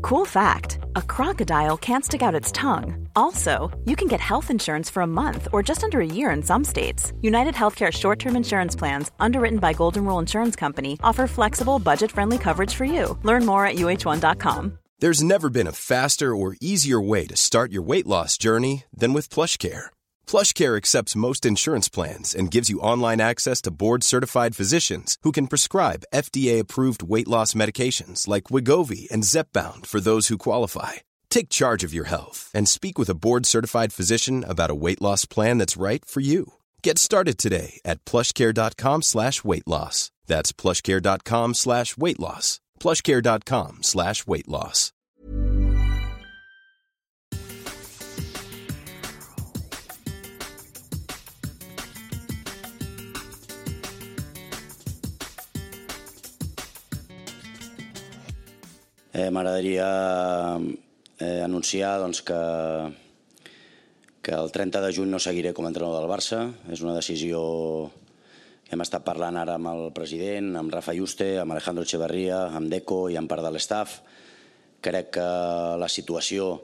Cool fact, a crocodile can't stick out its tongue. Also, you can get health insurance for a month or just under a year in some states. United Healthcare short-term insurance plans, underwritten by Golden Rule Insurance Company, offer flexible, budget-friendly coverage for you. Learn more at uh1.com. There's never been a faster or easier way to start your weight loss journey than with PlushCare. PlushCare accepts most insurance plans and gives you online access to board-certified physicians who can prescribe FDA-approved weight loss medications like Wegovy and Zepbound for those who qualify. Take charge of your health and speak with a board-certified physician about a weight loss plan that's right for you. Get started today at plushcare.com/weight loss. That's plushcare.com/weight loss. plushcare.com/weight loss. M'agradaria anunciar doncs, que el 30 de juny no seguiré com a entrenador del Barça. És una decisió que hem estat parlant ara amb el president, amb Rafa Yuste, amb Alejandro Echeverría, amb Deco i amb part de l'estaf. Crec que la situació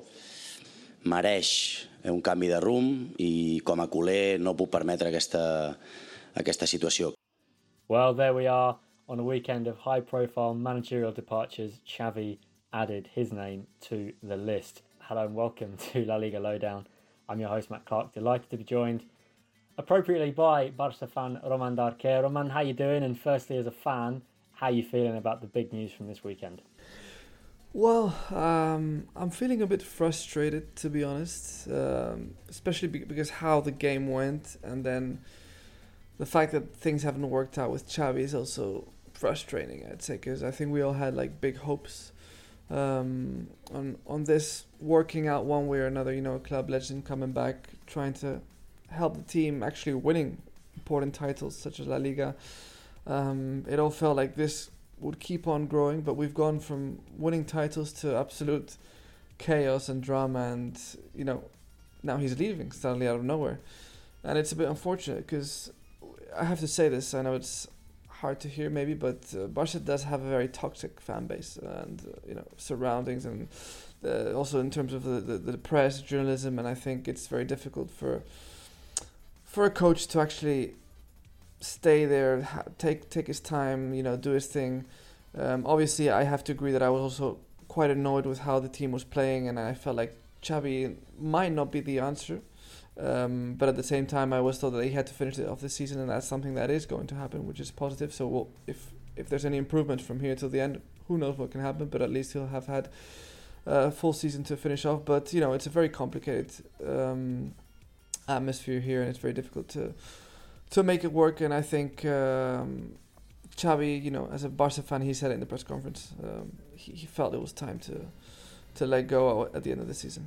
mereix un canvi de rumb i com a culer no puc permetre aquesta situació. Well, there we are. On a weekend of high-profile managerial departures, Xavi added his name to the list. Hello and welcome to La Liga Lowdown. I'm your host, Matt Clark. Delighted to be joined appropriately by Barca fan Roman Darquer. Roman, how you doing? And firstly, as a fan, how are you feeling about the big news from this weekend? Well, I'm feeling a bit frustrated, to be honest, especially because how the game went, and then the fact that things haven't worked out with Xavi is also frustrating, I'd say, because I think we all had like big hopes on this working out one way or another. You know, a club legend coming back, trying to help the team actually winning important titles such as La Liga. It all felt like this would keep on growing, but we've gone from winning titles to absolute chaos and drama, and you know, now he's leaving suddenly out of nowhere, and it's a bit unfortunate because I have to say this, I know it's hard to hear maybe, but Barca does have a very toxic fan base and you know, surroundings, and also in terms of the press, journalism, and I think it's very difficult for a coach to actually stay there, take his time, you know, do his thing. Obviously, I have to agree that I was also quite annoyed with how the team was playing, and I felt like Xavi might not be the answer. But at the same time, I always thought that he had to finish it off this season, and that's something that is going to happen, which is positive. So if there's any improvement from here till the end, who knows what can happen, but at least he'll have had a full season to finish off. But, you know, it's a very complicated atmosphere here, and it's very difficult to make it work. And I think Xavi, you know, as a Barca fan, he said it in the press conference, he felt it was time to let go at the end of the season.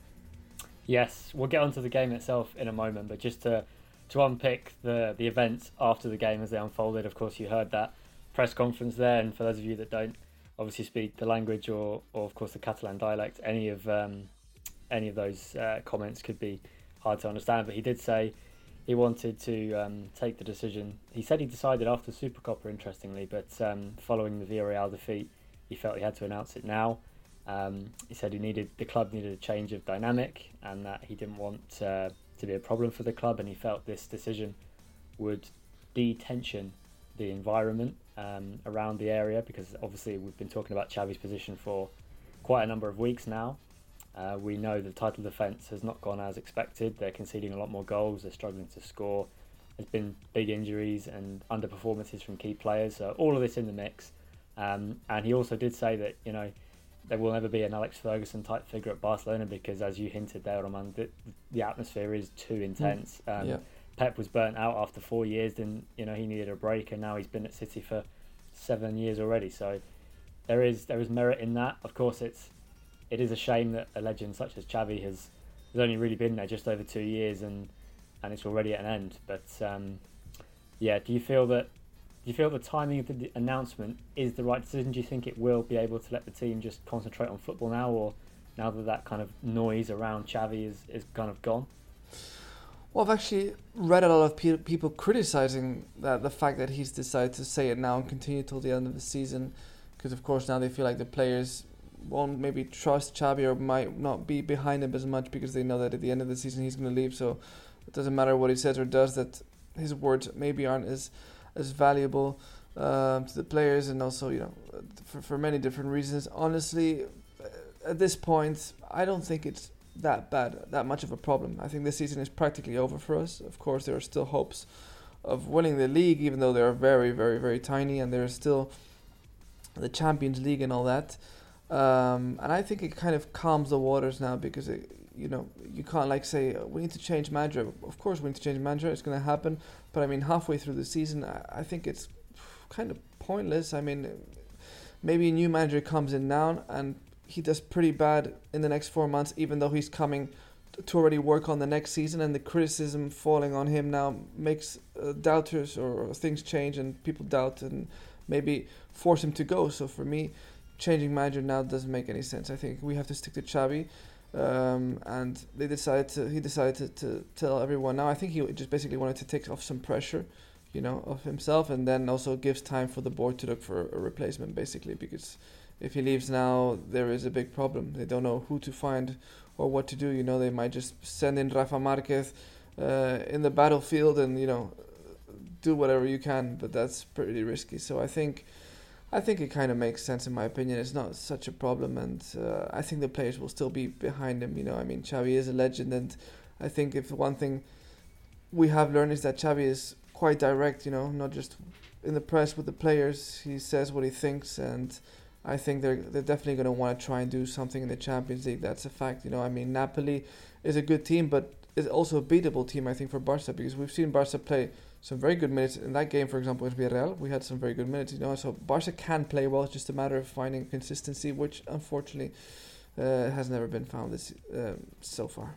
Yes, we'll get onto the game itself in a moment, but just to unpick the events after the game as they unfolded. Of course, you heard that press conference there, and for those of you that don't obviously speak the language or of course the Catalan dialect, any of those comments could be hard to understand. But he did say he wanted to take the decision. He said he decided after Supercopa, interestingly, but following the Villarreal defeat, he felt he had to announce it now. He said the club needed a change of dynamic, and that he didn't want to be a problem for the club, and he felt this decision would de-tension the environment around the area, because obviously we've been talking about Xavi's position for quite a number of weeks now. We know the title defence has not gone as expected. They're conceding a lot more goals, they're struggling to score, there's been big injuries and underperformances from key players, so all of this in the mix. And he also did say that, you know, there will never be an Alex Ferguson type figure at Barcelona, because as you hinted there, Roman, the atmosphere is too intense. Pep was burnt out after 4 years, and you know, he needed a break, and now he's been at City for 7 years already. So there is merit in that. Of course, it is a shame that a legend such as Xavi has only really been there just over 2 years, and it's already at an end. But do you feel the timing of the announcement is the right decision? Do you think it will be able to let the team just concentrate on football now, or now that kind of noise around Xavi is kind of gone? Well, I've actually read a lot of people criticizing the fact that he's decided to say it now and continue till the end of the season, because of course now they feel like the players won't maybe trust Xavi or might not be behind him as much because they know that at the end of the season he's going to leave. So it doesn't matter what he says or does, that his words maybe aren't as valuable to the players, and also, you know, for many different reasons. Honestly, at this point, I don't think it's that much of a problem. I think this season is practically over for us. Of course, there are still hopes of winning the league, even though they are very, very, very tiny, and there's still the Champions League and all that. And I think it kind of calms the waters now, because you know, you can't like say we need to change manager. Of course we need to change manager, it's going to happen, but I mean halfway through the season I think it's kind of pointless. I mean, maybe a new manager comes in now and he does pretty bad in the next 4 months, even though he's coming to already work on the next season, and the criticism falling on him now makes doubters or things change and people doubt and maybe force him to go. So for me, changing manager now doesn't make any sense. I think we have to stick to Xavi, and he decided to tell everyone now. I think he just basically wanted to take off some pressure, you know, of himself, and then also gives time for the board to look for a replacement, basically, because if he leaves now, there is a big problem. They don't know who to find or what to do. You know, they might just send in Rafa Marquez in the battlefield and, you know, do whatever you can, but that's pretty risky. So I think it kind of makes sense, in my opinion. It's not such a problem, and I think the players will still be behind him. You know, I mean, Xavi is a legend, and I think if one thing we have learned is that Xavi is quite direct, you know, not just in the press with the players. He says what he thinks, and I think they're definitely going to want to try and do something in the Champions League. That's a fact. You know, I mean, Napoli is a good team, but is also a beatable team, I think, for Barca, because we've seen Barca play some very good minutes. In that game, for example, with Villarreal, we had some very good minutes, you know. So Barca can play well. It's just a matter of finding consistency, which unfortunately has never been found so far.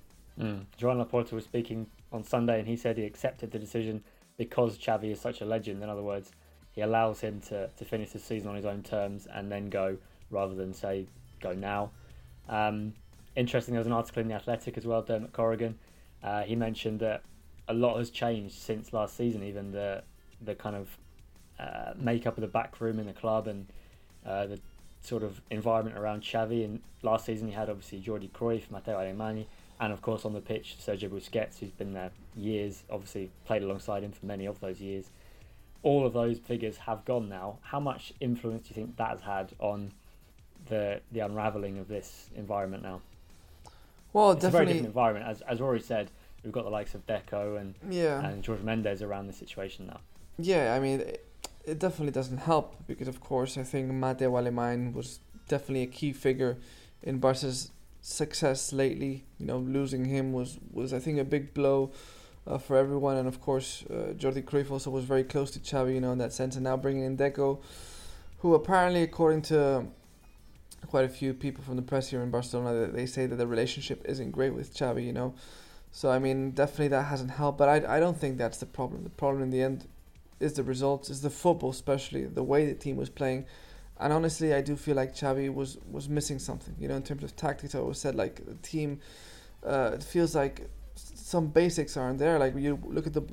Joan Laporta was speaking on Sunday, and he said he accepted the decision because Xavi is such a legend. In other words, he allows him to finish the season on his own terms and then go, rather than say go now. Interesting, there was an article in The Athletic as well, Dermot Corrigan. He mentioned that a lot has changed since last season, even the kind of makeup of the back room in the club and the sort of environment around Xavi. And last season he had obviously Jordi Cruyff, Matteo Alemany, and of course on the pitch Sergio Busquets, who's been there years, obviously played alongside him for many of those years. All of those figures have gone now. How much influence do you think that has had on the unravelling of this environment now? Well, it's definitely a very different environment. As Rory said, we've got the likes of Deco and George Mendes around the situation now. Yeah, I mean, it definitely doesn't help, because of course I think Matteo Alemany was definitely a key figure in Barca's success lately. You know, losing him was I think a big blow for everyone, and of course Jordi Cruyff also was very close to Xavi, you know, in that sense. And now bringing in Deco, who apparently, according to quite a few people from the press here in Barcelona, they say that the relationship isn't great with Xavi, you know. So I mean, definitely that hasn't helped, but I don't think that's the problem. The problem in the end is the results, is the football, especially the way the team was playing. And honestly, I do feel like Xavi was missing something, you know, in terms of tactics. I always said, like, the team, it feels like some basics aren't there. Like, you look at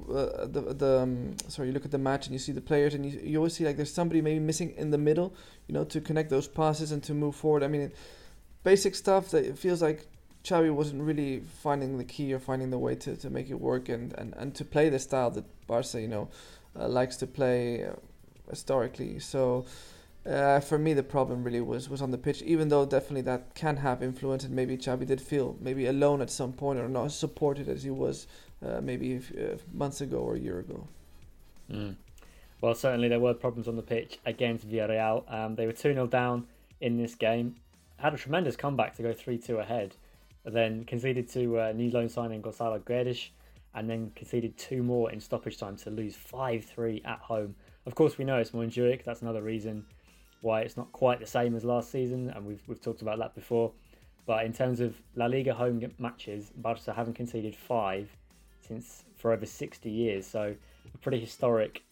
you look at the match and you see the players, and you always see like there's somebody maybe missing in the middle, you know, to connect those passes and to move forward. I mean, basic stuff that it feels like Xavi wasn't really finding the key or finding the way to make it work and to play the style that Barca, you know, likes to play historically. So for me, the problem really was on the pitch, even though definitely that can have influence, and maybe Xavi did feel maybe alone at some point, or not supported as he was maybe months ago or a year ago. Well, certainly there were problems on the pitch against Villarreal. They were 2-0 down in this game, had a tremendous comeback to go 3-2 ahead, then conceded to new loan signing Gonzalo Guedes, and then conceded 2 more in stoppage time to lose 5-3 at home. Of course, we know it's Montjuic. That's another reason why it's not quite the same as last season, and we've talked about that before. But in terms of La Liga home matches, Barca haven't conceded 5 for over 60 years. So a pretty historically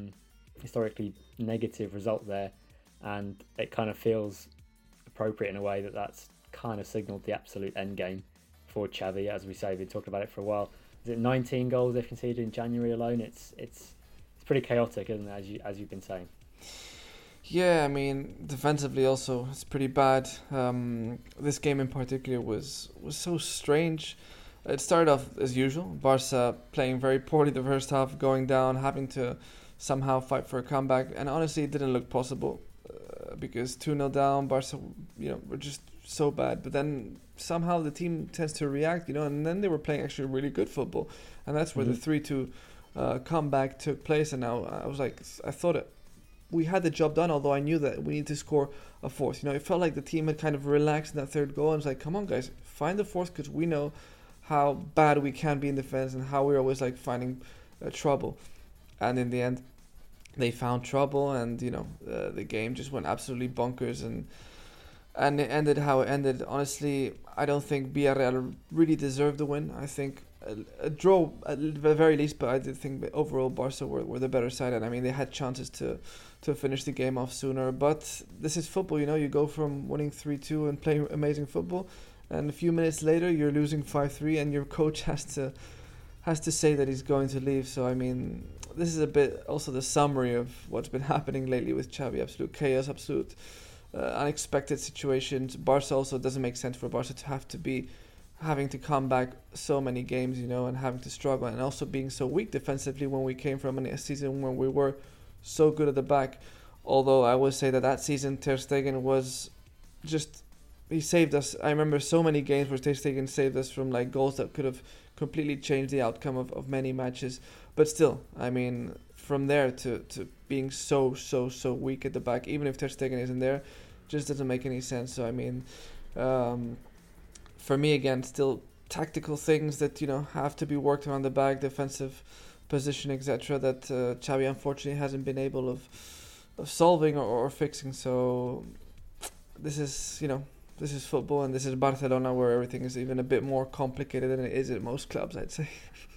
negative result there, and it kind of feels appropriate in a way that's kind of signalled the absolute end game for Xavi. As we say, we've been talking about it for a while. Is it 19 goals they've conceded in January alone? It's pretty chaotic, isn't it, as you've been saying? Yeah, I mean, defensively also it's pretty bad. This game in particular was so strange. It started off as usual, Barca playing very poorly the first half, going down, having to somehow fight for a comeback, and honestly, it didn't look possible because 2-0 down, Barca, were just so bad. But then somehow the team tends to react, and then they were playing actually really good football, and that's where the 3-2 comeback took place. And now I thought we had the job done, although I knew that we need to score a fourth. It felt like the team had kind of relaxed in that third goal, and it's like, come on, guys, find the fourth, because we know how bad we can be in defense and how we're always finding trouble. And in the end, they found trouble, and the game just went absolutely bonkers, and it ended how it ended. Honestly, I don't think Villarreal really deserved the win. I think a draw at the very least, but I did think that overall Barca were the better side, and I mean they had chances to finish the game off sooner. But this is football, you go from winning 3-2 and playing amazing football, and a few minutes later you're losing 5-3, and your coach has to say that he's going to leave. So I mean, this is a bit also the summary of what's been happening lately with Xavi. Absolute chaos, absolute unexpected situations. Barca also doesn't make sense for Barca to have to be having to come back so many games, and having to struggle, and also being so weak defensively when we came from a season when we were so good at the back. Although I would say that season Ter Stegen was just, he saved us. I remember so many games where Ter Stegen saved us from goals that could have completely changed the outcome of many matches. But still, I mean, from there to being so weak at the back, even if Ter Stegen isn't there, just doesn't make any sense. So I mean, for me again, still tactical things that have to be worked around the back, defensive position, etc. That Xavi unfortunately hasn't been able of solving or fixing. So this is football, and this is Barcelona, where everything is even a bit more complicated than it is at most clubs, I'd say.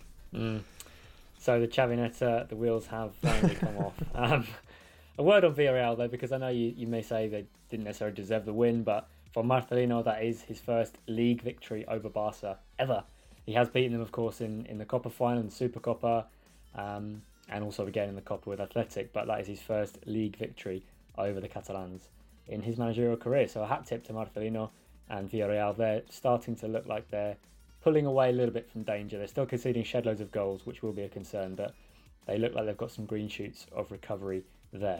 So the Xavineta, the wheels have finally come off. A word on Villarreal though, because I know you may say they didn't necessarily deserve the win, but for Marcelino, that is his first league victory over Barca ever. He has beaten them, of course, in the Copa final, in the Supercopa, and also again in the Copa with Athletic, but that is his first league victory over the Catalans in his managerial career. So a hat tip to Marcelino, and Villarreal. They're starting to look like they're pulling away a little bit from danger. They're still conceding shed loads of goals, which will be a concern, but they look like they've got some green shoots of recovery there.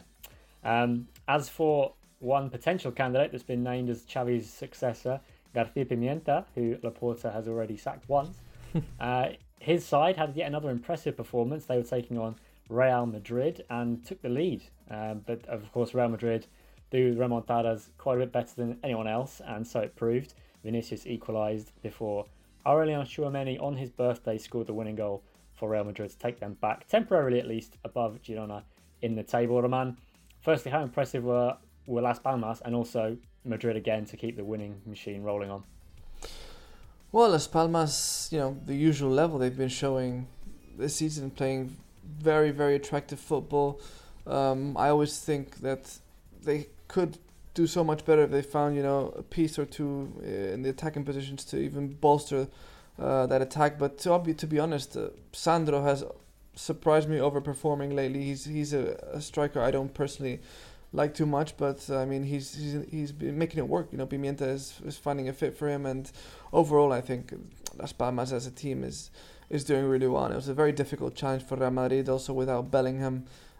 As for one potential candidate that's been named as Xavi's successor, García Pimienta, who Laporta has already sacked once, his side had yet another impressive performance. They were taking on Real Madrid and took the lead. But of course, Real Madrid do remontadas quite a bit better than anyone else, and so it proved. Vinicius equalised before Aurelien Tchouameni on his birthday scored the winning goal for Real Madrid to take them back, temporarily at least, above Girona in the table. Roman, firstly, how impressive were Las Palmas and also Madrid again to keep the winning machine rolling on? Well, Las Palmas, the usual level they've been showing this season, playing very, very attractive football. I always think that they could do so much better if they found, a piece or two in the attacking positions to even bolster that attack. But to be honest, Sandro has surprised me overperforming lately. He's a striker I don't personally like too much, but I mean he's been making it work. Pimienta is finding a fit for him, and overall I think Las Palmas as a team is doing really well. And it was a very difficult challenge for Real Madrid, also without Bellingham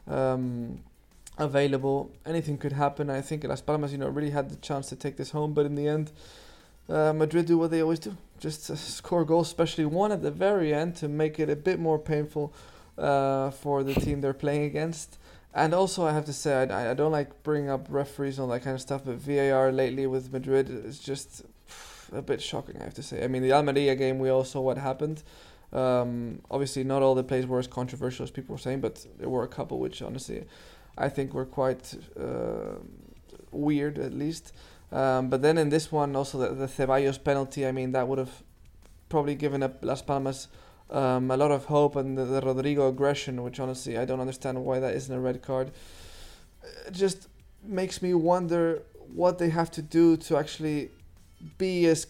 available. Anything could happen. I think Las Palmas really had the chance to take this home, but in the end Madrid do what they always do, just score goals, especially one at the very end to make it a bit more painful for the team they're playing against. And also, I have to say, I don't like bringing up referees and all that kind of stuff, but VAR lately with Madrid is just a bit shocking, I have to say. I mean, the Almeria game, we all saw what happened. Obviously, not all the plays were as controversial as people were saying, but there were a couple which, honestly, I think were quite weird, at least. But then in this one, also the Ceballos penalty, I mean, that would have probably given up Las Palmas a lot of hope, and the Rodrigo aggression, which honestly I don't understand why that isn't a red card. It just makes me wonder what they have to do to actually be as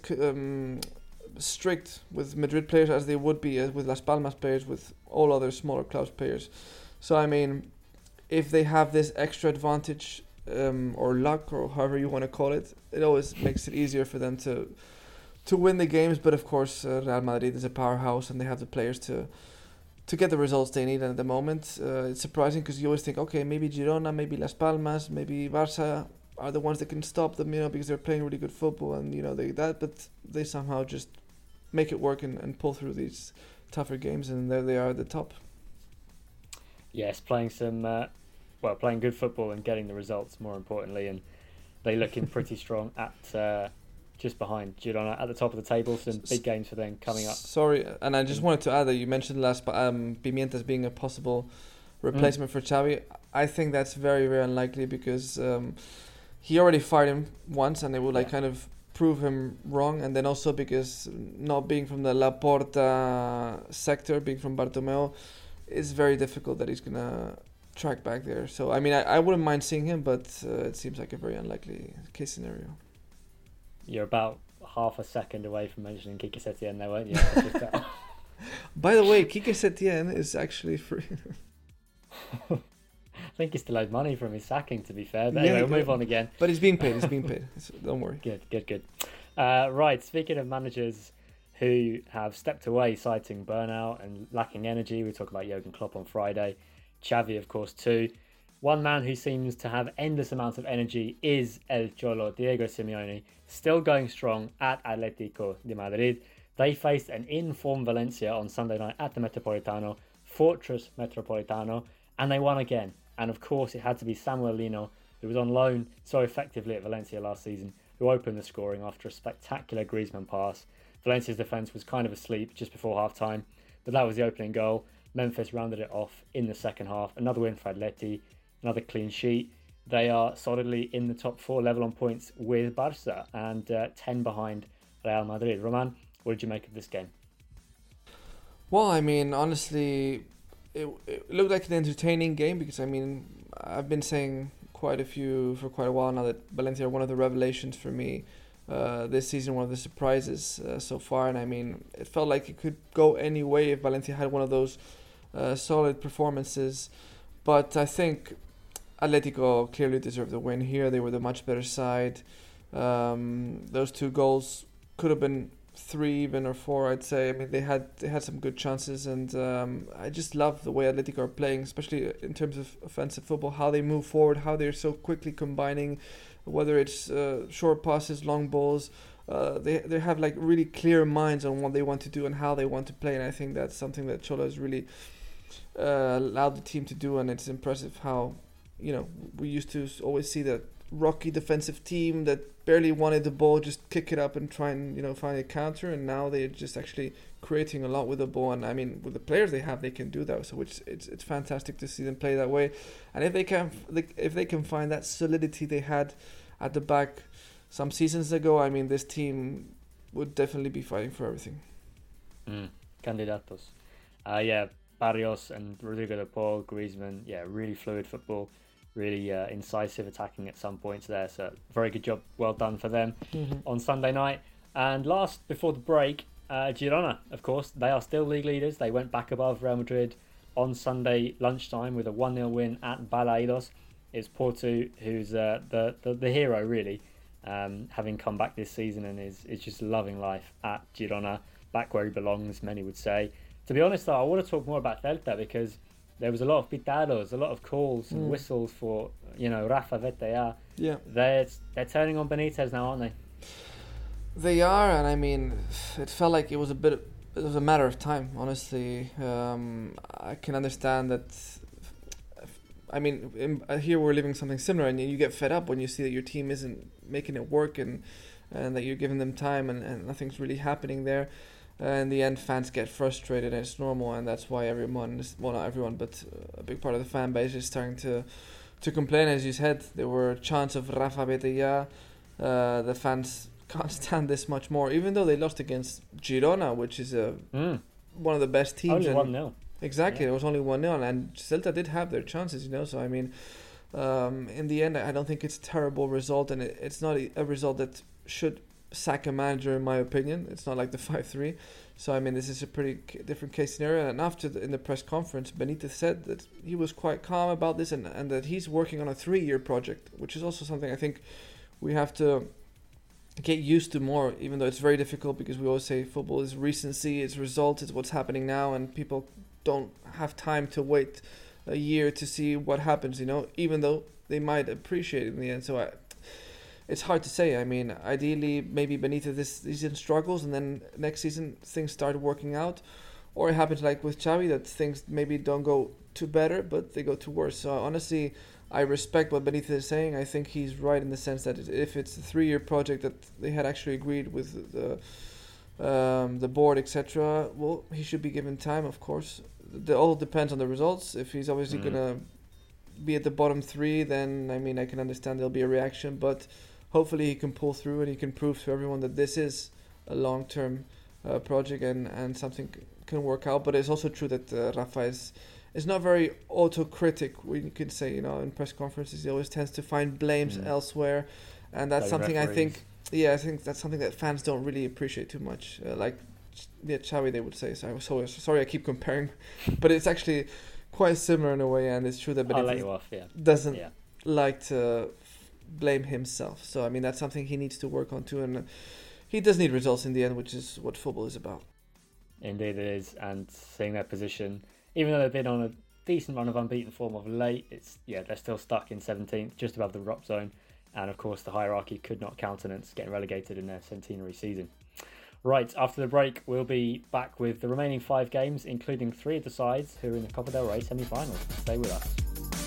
strict with Madrid players as they would be with Las Palmas players, with all other smaller clubs players. So I mean, if they have this extra advantage or luck, or however you want to call it. It always makes it easier for them to win the games. But of course, Real Madrid is a powerhouse, and they have the players to get the results they need. And at the moment, it's surprising because you always think, okay, maybe Girona, maybe Las Palmas, maybe Barça are the ones that can stop them, because they're playing really good football, and but they somehow just make it work and pull through these tougher games, and there they are at the top. Yes, playing playing good football and getting the results, more importantly, and they looking pretty strong at just behind Girona at the top of the table. Some big games for them coming up. Sorry, and I just wanted to add that you mentioned Pimientas being a possible replacement for Xavi. I think that's very, very unlikely because he already fired him once, and it would kind of prove him wrong. And then also because not being from the Laporta sector, being from Bartomeu, it's very difficult that he's gonna track back there. So I mean, I wouldn't mind seeing him, but it seems like a very unlikely case scenario. You're about half a second away from mentioning Quique Setién there, weren't you? By the way, Quique Setién is actually free. I think he still owed money from his sacking, to be fair. But anyway, we'll move on again. But he's being paid. Don't worry. Good. Right, speaking of managers who have stepped away, citing burnout and lacking energy, we talk about Jurgen Klopp on Friday. Xavi, of course, too. One man who seems to have endless amounts of energy is El Cholo, Diego Simeone, still going strong at Atlético de Madrid. They faced an in-form Valencia on Sunday night at the Metropolitano, Fortress Metropolitano, and they won again. And of course, it had to be Samuel Lino, who was on loan so effectively at Valencia last season, who opened the scoring after a spectacular Griezmann pass. Valencia's defence was kind of asleep just before half-time, but that was the opening goal. Memphis rounded it off in the second half. Another win for Atleti, another clean sheet. They are solidly in the top 4, level on points with Barça, and 10 behind Real Madrid. Roman, what did you make of this game? Well, I mean, honestly, it looked like an entertaining game because, I mean, I've been saying for quite a while now that Valencia are one of the revelations for me this season, one of the surprises so far. And I mean, it felt like it could go any way if Valencia had one of those solid performances. But I think Atletico clearly deserved the win here. They were the much better side. Those 2 goals could have been 3 even or 4, I'd say. I mean, they had some good chances, and I just love the way Atletico are playing, especially in terms of offensive football, how they move forward, how they're so quickly combining, whether it's short passes, long balls. They have like really clear minds on what they want to do and how they want to play, and I think that's something that Cholo has really allowed the team to do, and it's impressive how, we used to always see that rocky defensive team that barely wanted the ball, just kick it up and try and find a counter, and now they're just actually creating a lot with the ball. And I mean, with the players they have, they can do that, so it's fantastic to see them play that way. And if they can find that solidity they had at the back some seasons ago, I mean, this team would definitely be fighting for everything. Candidatos. Barrios and Rodrigo de Paul, Griezmann, really fluid football, really incisive attacking at some points there. So very good job, well done for them on Sunday night. And last, before the break, Girona, of course, they are still league leaders. They went back above Real Madrid on Sunday lunchtime with a 1-0 win at Balaidos. It's Porto who's the hero, really, having come back this season and is just loving life at Girona, back where he belongs, many would say. To be honest, though, I want to talk more about Celta because there was a lot of pitados, a lot of calls and whistles for, Rafa Vete. Yeah. They're turning on Benitez now, aren't they? They are, and I mean, it felt like it was a matter of time, honestly. I can understand that. I mean, here we're living something similar, and you get fed up when you see that your team isn't making it work and that you're giving them time and nothing's really happening there. In the end, fans get frustrated, and it's normal, and that's why not everyone, but a big part of the fan base is starting to complain. As you said, there were chants of Rafa Betella. The fans can't stand this much more, even though they lost against Girona, which is one of the best teams. Only 1-0. Exactly, yeah. It was only 1-0, and Celta did have their chances, so I mean, in the end, I don't think it's a terrible result, and it's not a result that should sack a manager, in my opinion. It's not like the 5-3. So, I mean, this is a pretty different case scenario. And after in the press conference, Benitez said that he was quite calm about this and that he's working on a 3-year project, which is also something I think we have to get used to more, even though it's very difficult because we always say football is recency, it's results, it's what's happening now, and people don't have time to wait a year to see what happens, even though they might appreciate it in the end. So it's hard to say. I mean, ideally, maybe Benitez this season struggles and then next season things start working out. Or it happens like with Xavi, that things maybe don't go too better, but they go too worse. So honestly, I respect what Benitez is saying. I think he's right in the sense that if it's a 3-year project that they had actually agreed with the board, etc., well, he should be given time, of course. It all depends on the results. If he's obviously going to be at the bottom 3, then, I mean, I can understand there'll be a reaction, but hopefully he can pull through and he can prove to everyone that this is a long-term project and something can work out. But it's also true that Rafa is not very autocritic, we could say, in press conferences. He always tends to find blames elsewhere, and that's something referees. I think that's something that fans don't really appreciate too much. Xavi, they would say. Sorry, I keep comparing, but it's actually quite similar in a way, and it's true that Benitez doesn't like to blame himself. So, I mean, that's something he needs to work on too, and he does need results in the end, which is what football is about. Indeed it is, and seeing their position, even though they've been on a decent run of unbeaten form of late, they're still stuck in 17th, just above the drop zone, and of course the hierarchy could not countenance getting relegated in their centenary season. Right, after the break, we'll be back with the remaining 5 games, including 3 of the sides who are in the Copa del Rey semi-finals. Stay with us.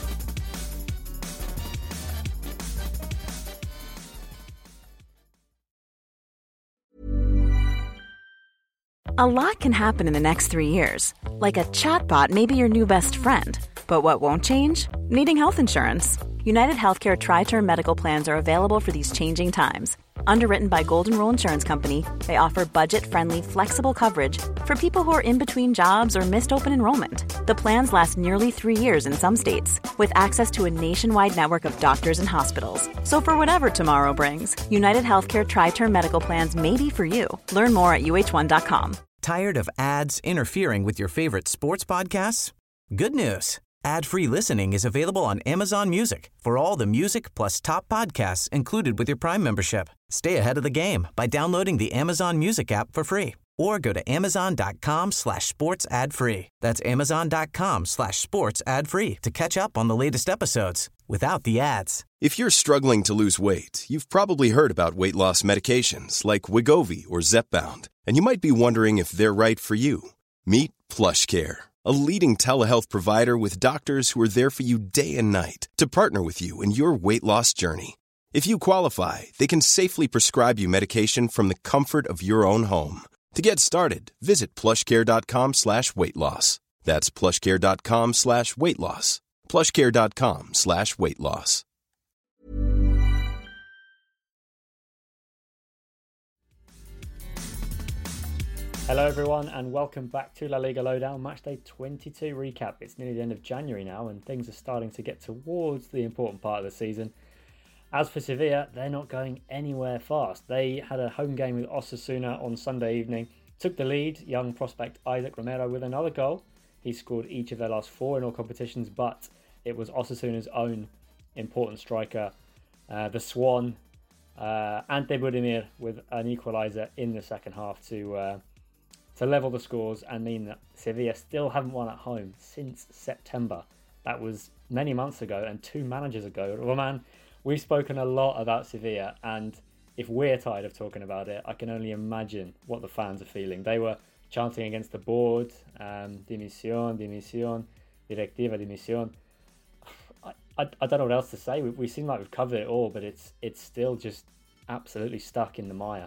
A lot can happen in the next 3 years. Like a chatbot may be your new best friend. But what won't change? Needing health insurance. United Healthcare Tri-Term Medical Plans are available for these changing times. Underwritten by Golden Rule Insurance Company, they offer budget-friendly, flexible coverage for people who are in between jobs or missed open enrollment. The plans last nearly 3 years in some states, with access to a nationwide network of doctors and hospitals. So for whatever tomorrow brings, United Healthcare Tri-Term Medical Plans may be for you. Learn more at uh1.com. Tired of ads interfering with your favorite sports podcasts? Good news. Ad-free listening is available on Amazon Music for all the music plus top podcasts included with your Prime membership. Stay ahead of the game by downloading the Amazon Music app for free or go to amazon.com/sports ad free. That's amazon.com/sports ad free to catch up on the latest episodes without the ads. If you're struggling to lose weight, you've probably heard about weight loss medications like Wegovy or Zepbound, and you might be wondering if they're right for you. Meet PlushCare, a leading telehealth provider with doctors who are there for you day and night to partner with you in your weight loss journey. If you qualify, they can safely prescribe you medication from the comfort of your own home. To get started, visit plushcare.com/weight loss. That's plushcare.com/weight loss. plushcare.com/weight loss. Hello everyone and welcome back to La Liga Lowdown Matchday 22 recap. It's nearly the end of January now and things are starting to get towards the important part of the season. As for Sevilla, they're not going anywhere fast. They had a home game with Osasuna on Sunday evening, took the lead, young prospect Isaac Romero with another goal. He scored each of their last 4 in all competitions, but it was Osasuna's own important striker, the Swan, Ante Budimir, with an equaliser in the second half to level the scores and mean that Sevilla still haven't won at home since September. That was many months ago and 2 managers ago. Roman, we've spoken a lot about Sevilla, and if we're tired of talking about it, I can only imagine what the fans are feeling. They were chanting against the board, dimisión, directiva, dimisión. I don't know what else to say. We seem like we've covered it all, but it's still just absolutely stuck in the mire.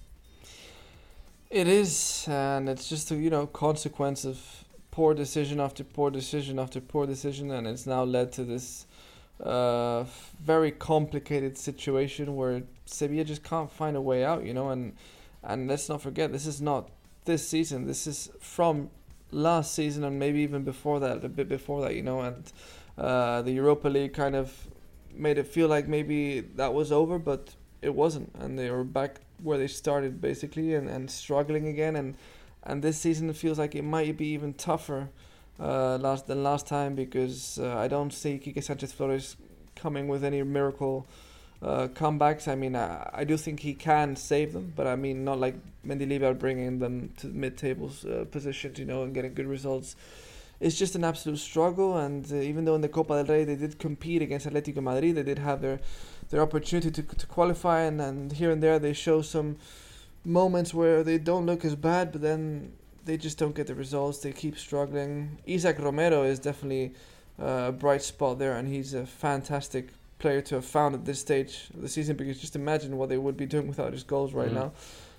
It is, and it's just a consequence of poor decision after poor decision after poor decision, and it's now led to this very complicated situation where Sevilla just can't find a way out, and let's not forget, this is not this season, this is from last season and maybe even before that, a bit before that, and the Europa League kind of made it feel like maybe that was over, but it wasn't, and they were back where they started basically, and struggling again, and this season it feels like it might be even tougher than last time, because I don't see Quique Sanchez Flores coming with any miracle comebacks. I mean, I do think he can save them, but I mean, not like Mendilibar bringing them to mid-tables positions, and getting good results. It's just an absolute struggle, and even though in the Copa del Rey they did compete against Atletico Madrid, they did have their opportunity to qualify, and here and there they show some moments where they don't look as bad, but then they just don't get the results. They keep struggling. Isaac Romero is definitely a bright spot there, and he's a fantastic player to have found at this stage of the season, because just imagine what they would be doing without his goals right now.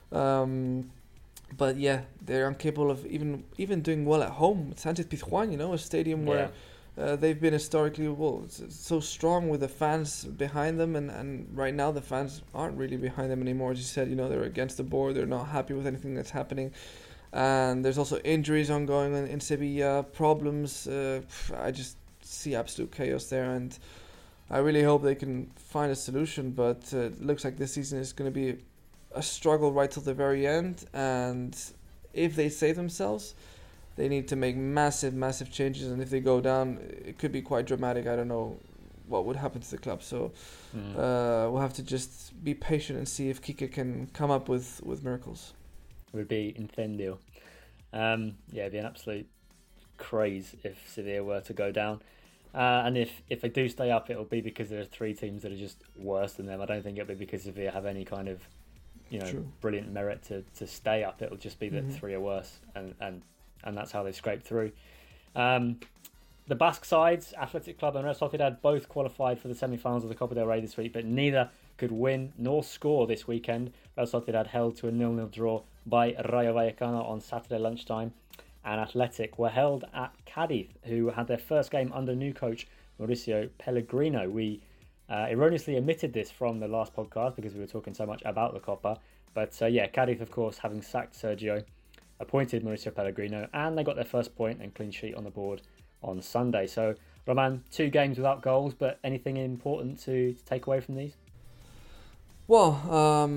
But yeah, they're incapable of even doing well at home. Sanchez Pizjuan, a stadium where they've been historically so strong with the fans behind them, and right now the fans aren't really behind them anymore. As you said, they're against the board. They're not happy with anything that's happening, and there's also injuries ongoing in Sevilla, problems. I just see absolute chaos there, and I really hope they can find a solution. But it looks like this season is going to be a struggle right till the very end, and if they save themselves, they need to make massive changes, and if they go down, it could be quite dramatic. I don't know what would happen to the club, so we'll have to just be patient and see if Quique can come up with miracles. It would be incendio. It'd be an absolute craze if Sevilla were to go down, and if they do stay up, it'll be because there are three teams that are just worse than them. I don't think it'll be because Sevilla have any kind of brilliant merit to stay up. It'll just be that three are worse, and that's how they scrape through. The Basque sides, Athletic Club and Real Sociedad, both qualified for the semi-finals of the Copa del Rey this week, but neither could win nor score this weekend. Real Sociedad held to a 0-0 draw by Rayo Vallecano on Saturday lunchtime, and Athletic were held at Cadiz, who had their first game under new coach Mauricio Pellegrino. We erroneously omitted this from the last podcast because we were talking so much about the Copa. But Cadiz, of course, having sacked Sergio, appointed Mauricio Pellegrino, and they got their first point and clean sheet on the board on Sunday. So, Roman, 2 games without goals, but anything important to take away from these? Well,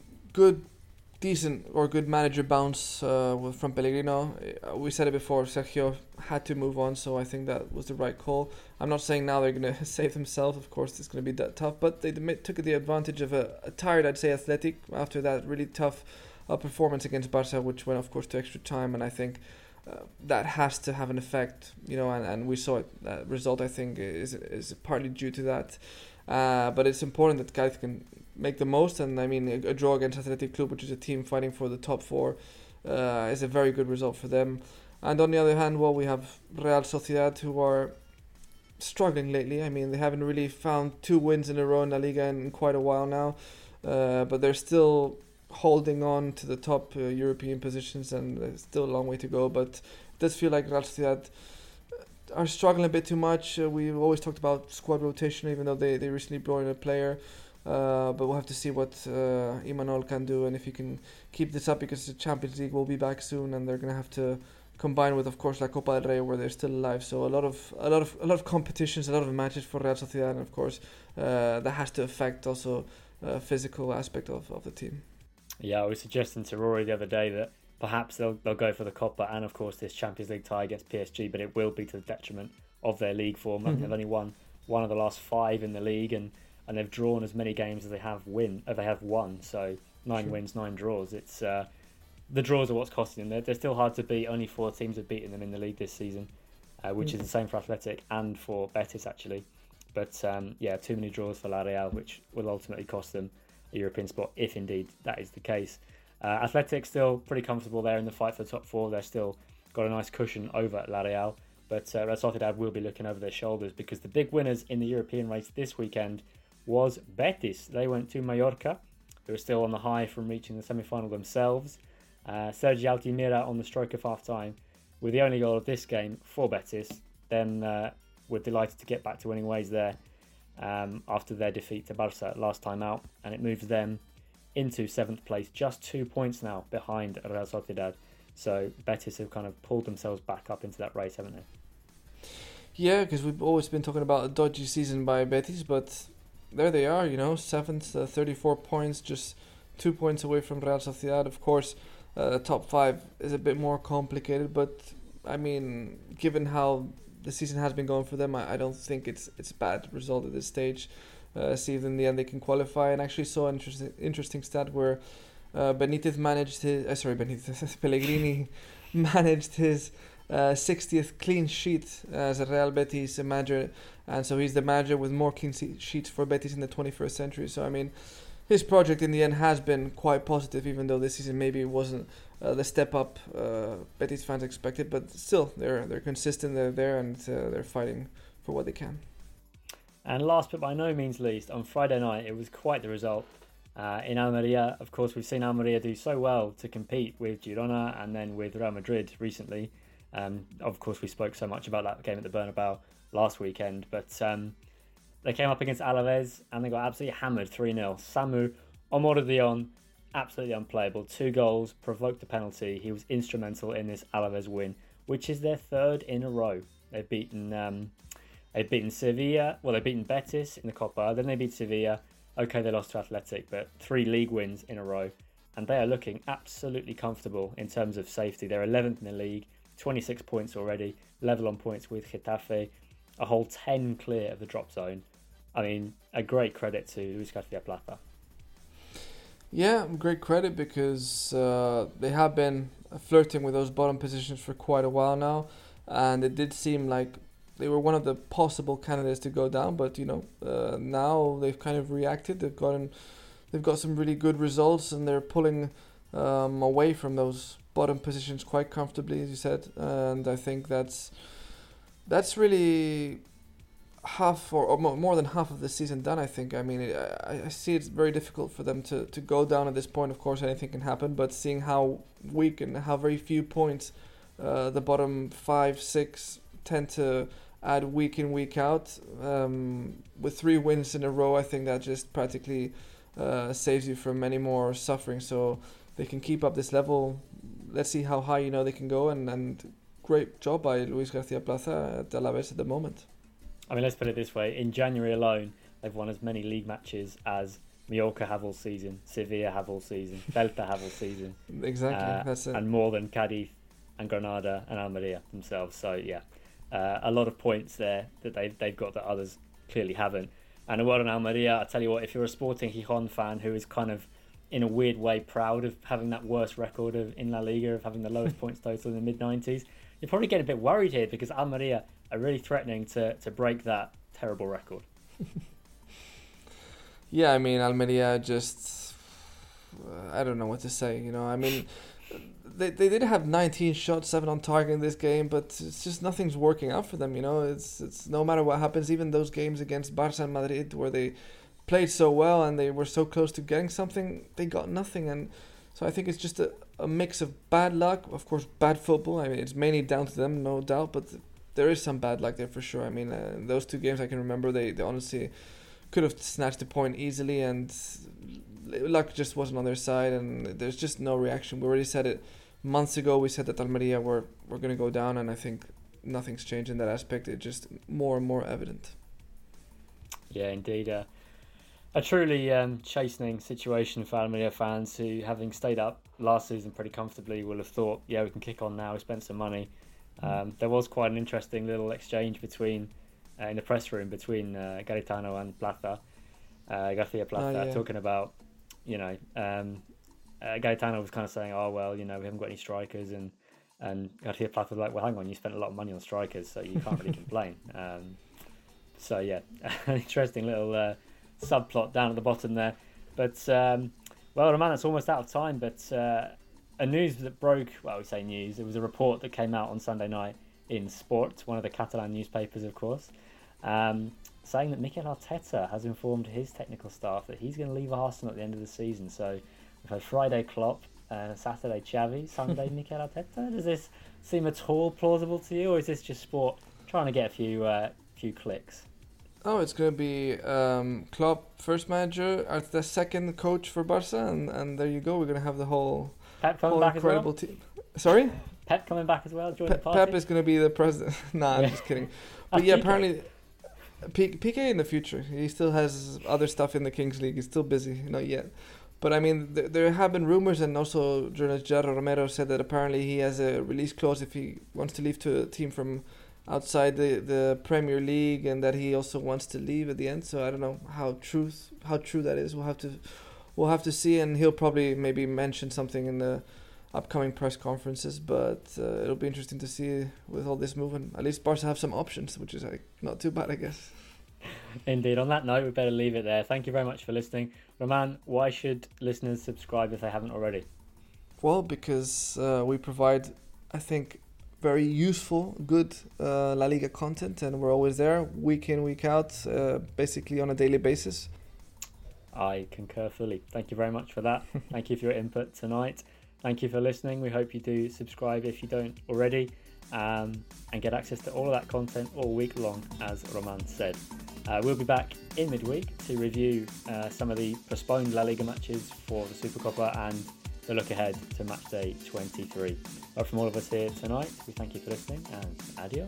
good manager bounce from Pellegrino. We said it before, Sergio had to move on, so I think that was the right call. I'm not saying now they're going to save themselves. Of course, it's going to be that tough, but they took the advantage of a tired, I'd say, Athletic after that really tough performance against Barca, which went, of course, to extra time, and I think that has to have an effect, and we saw it. That result, I think, is partly due to that. But it's important that Cadiz can make the most, and I mean, a draw against Athletic Club, which is a team fighting for the top 4, is a very good result for them. And on the other hand, we have Real Sociedad, who are struggling lately. I mean, they haven't really found 2 wins in a row in La Liga in quite a while now, but they're still holding on to the top European positions, and there's still a long way to go. But it does feel like Real Sociedad are struggling a bit too much. We've always talked about squad rotation, even though they recently brought in a player. But we'll have to see what Imanol can do, and if he can keep this up, because the Champions League will be back soon, and they're going to have to combine with, of course, La Copa del Rey, where they're still alive. So a lot of competitions, a lot of matches for Real Sociedad, and of course that has to affect also physical aspect of the team. Yeah, I was suggesting to Rory the other day that perhaps they'll go for the Copa and, of course, this Champions League tie against PSG, but it will be to the detriment of their league form. They've only won one of the last 5 in the league, and they've drawn as many games as they have won. So 9 wins, 9 draws. It's the draws are what's costing them. They're still hard to beat. Only 4 teams have beaten them in the league this season, which is the same for Athletic and for Betis, actually. But too many draws for La Real, which will ultimately cost them a European spot, if indeed that is the case. Athletic still pretty comfortable there in the fight for the top 4. They're still got a nice cushion over La Real, but Real Sociedad will be looking over their shoulders, because the big winners in the European race this weekend was Betis. They went to Mallorca, who are still on the high from reaching the semi-final themselves. Sergi Altimira on the stroke of half-time with the only goal of this game for Betis. Then were delighted to get back to winning ways there after their defeat to Barca last time out, and it moves them into 7th place, just 2 points now behind Real Sociedad. So Betis have kind of pulled themselves back up into that race, haven't they? Yeah, because we've always been talking about a dodgy season by Betis, but there they are, 7th, 34 points, just 2 points away from Real Sociedad. Of course, top 5 is a bit more complicated, but I mean, given how the season has been going for them, I don't think it's a bad result at this stage. See if in the end they can qualify. And actually saw an interesting stat where Pellegrini managed his 60th clean sheet as a Real Betis manager, and so he's the manager with more clean sheets for Betis in the 21st century. So I mean, his project in the end has been quite positive, even though this season maybe wasn't the step up Betis fans expected. But still, they're consistent, they're there, and they're fighting for what they can. And last but by no means least, on Friday night, it was quite the result. In Almeria, of course, we've seen Almeria do so well to compete with Girona and then with Real Madrid recently. Of course, we spoke so much about that game at the Bernabeu last weekend, but they came up against Alaves and they got absolutely hammered 3-0. Samu Omorodion, absolutely unplayable. 2 goals, provoked a penalty. He was instrumental in this Alaves win, which is their 3rd in a row. They've beaten Sevilla. Well, they've beaten Betis in the Copa. Then they beat Sevilla. Okay, they lost to Athletic, but 3 league wins in a row. And they are looking absolutely comfortable in terms of safety. They're 11th in the league, 26 points already, level on points with Getafe, a whole 10 clear of the drop zone. I mean, a great credit to Luis Garcia Plata. Yeah, great credit because they have been flirting with those bottom positions for quite a while now, and it did seem like they were one of the possible candidates to go down. But now they've kind of reacted. They've got some really good results, and they're pulling away from those bottom positions quite comfortably, as you said. And I think that's really half or more than half of the season done, I think. I mean, I see it's very difficult for them to go down at this point. Of course, anything can happen, but seeing how weak and how very few points the bottom 5, 6 tend to add week in, week out, with 3 wins in a row, I think that just practically saves you from any more suffering. So they can keep up this level. Let's see how high they can go, and great job by Luis Garcia Plaza at Alaves at the moment. I mean, let's put it this way. In January alone, they've won as many league matches as Mallorca have all season, Sevilla have all season, Celta have all season. Exactly, that's it. And more than Cadiz and Granada and Almeria themselves. So, yeah, a lot of points there that they've got that others clearly haven't. And a word on Almeria, I tell you what, if you're a Sporting Gijón fan who is kind of, in a weird way, proud of having that worst record in La Liga, of having the lowest points total in the mid-90s, you're probably getting a bit worried here because Almeria are really threatening to break that terrible record. Yeah, I mean, Almeria just... I don't know what to say, I mean, they did have 19 shots, 7 on target in this game, but it's just nothing's working out for them, It's no matter what happens, even those games against Barça and Madrid where they played so well and they were so close to getting something, they got nothing. And so I think it's just a mix of bad luck, of course, bad football. I mean, it's mainly down to them, no doubt, but there is some bad luck there for sure. I mean, those 2 games I can remember, they honestly could have snatched a point easily, and luck just wasn't on their side, and there's just no reaction. We already said it months ago. We said that Almeria were going to go down, and I think nothing's changed in that aspect. It's just more and more evident. Yeah, indeed. A truly chastening situation for Almeria fans who, having stayed up last season pretty comfortably, will have thought, yeah, we can kick on now, we spent some money. There was quite an interesting little exchange in the press room between Garitano and Plata, Garcia Plata, talking about, Garitano was kind of saying, oh, well, we haven't got any strikers, and Garcia Plata was like, well, hang on, you spent a lot of money on strikers, so you can't really complain. So, yeah, an interesting little subplot down at the bottom there. But, well, Roman, it's almost out of time, but a news that broke, well, we say news, it was a report that came out on Sunday night in Sport, one of the Catalan newspapers, of course, saying that Mikel Arteta has informed his technical staff that he's going to leave Arsenal at the end of the season. So we've had Friday Klopp, Saturday Xavi, Sunday Mikel Arteta. Does this seem at all plausible to you, or is this just Sport trying to get a few clicks? Oh, it's going to be Klopp first manager, Arteta second coach for Barca, and there you go. We're going to have the whole incredible team. Sorry? Pep coming back as well, join the party? Pep is going to be the president. Nah, I'm just kidding. But yeah, apparently Piqué in the future. He still has other stuff in the Kings League. He's still busy, not yet. But I mean, there have been rumors, and also journalist Gerardo Romero said that apparently he has a release clause if he wants to leave to a team from outside the Premier League, and that he also wants to leave at the end. So I don't know how true that is. We'll have to see, and he'll probably maybe mention something in the upcoming press conferences. But it'll be interesting to see with all this movement. At least Barca have some options, which is not too bad, I guess. Indeed. On that note, we better leave it there. Thank you very much for listening. Roman, why should listeners subscribe if they haven't already? Well, because we provide, I think, very useful, good La Liga content, and we're always there, week in, week out, basically on a daily basis. I concur fully. Thank you very much for that. Thank you for your input tonight. Thank you for listening. We hope you do subscribe if you don't already, and get access to all of that content all week long, as Roman said. We'll be back in midweek to review some of the postponed La Liga matches for the Supercopa and the look ahead to match day 23. But from all of us here tonight, we thank you for listening, and adios.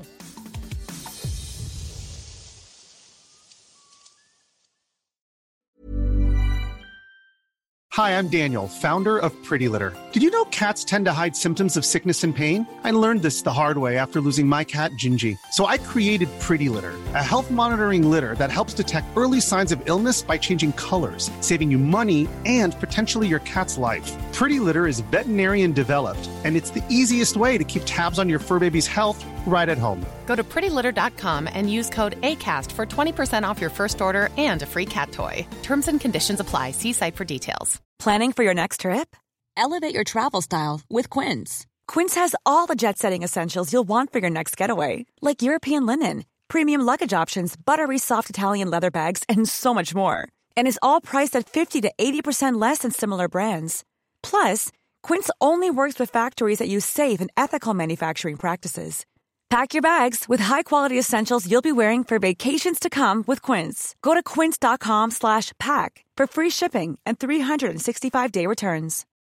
Hi, I'm Daniel, founder of Pretty Litter. Did you know cats tend to hide symptoms of sickness and pain? I learned this the hard way after losing my cat, Gingy. So I created Pretty Litter, a health monitoring litter that helps detect early signs of illness by changing colors, saving you money and potentially your cat's life. Pretty Litter is veterinarian developed, and it's the easiest way to keep tabs on your fur baby's health right at home. Go to prettylitter.com and use code ACAST for 20% off your first order and a free cat toy. Terms and conditions apply. See site for details. Planning for your next trip? Elevate your travel style with Quince. Quince has all the jet-setting essentials you'll want for your next getaway, like European linen, premium luggage options, buttery soft Italian leather bags, and so much more. And is all priced at 50 to 80% less than similar brands. Plus, Quince only works with factories that use safe and ethical manufacturing practices. Pack your bags with high-quality essentials you'll be wearing for vacations to come with Quince. Go to quince.com/pack for free shipping and 365-day returns.